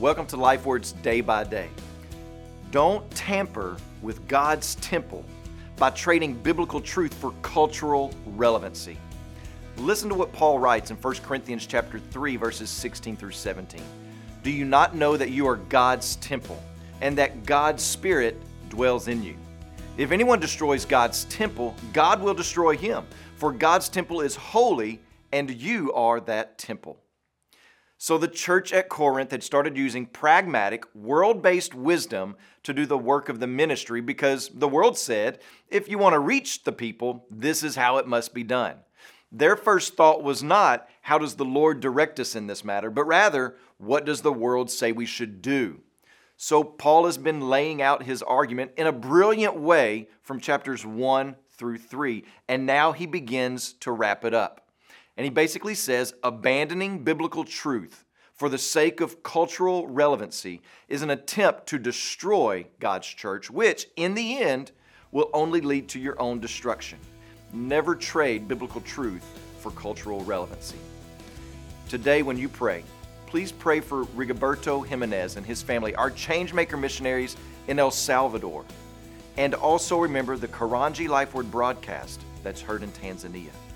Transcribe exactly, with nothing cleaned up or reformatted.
Welcome to Life Words Day by Day. Don't tamper with God's temple by trading biblical truth for cultural relevancy. Listen to what Paul writes in First Corinthians chapter three, verses sixteen through seventeen. Do you not know that you are God's temple and that God's Spirit dwells in you? If anyone destroys God's temple, God will destroy him, for God's temple is holy and you are that temple. So the church at Corinth had started using pragmatic, world-based wisdom to do the work of the ministry because the world said, if you want to reach the people, this is how it must be done. Their first thought was not, how does the Lord direct us in this matter, but rather, what does the world say we should do? So Paul has been laying out his argument in a brilliant way from chapters one through three, and now he begins to wrap it up. And he basically says, abandoning biblical truth for the sake of cultural relevancy is an attempt to destroy God's church, which, in the end, will only lead to your own destruction. Never trade biblical truth for cultural relevancy. Today, when you pray, please pray for Rigoberto Jimenez and his family, our Changemaker missionaries in El Salvador. And also remember the Karanji Life Word broadcast that's heard in Tanzania.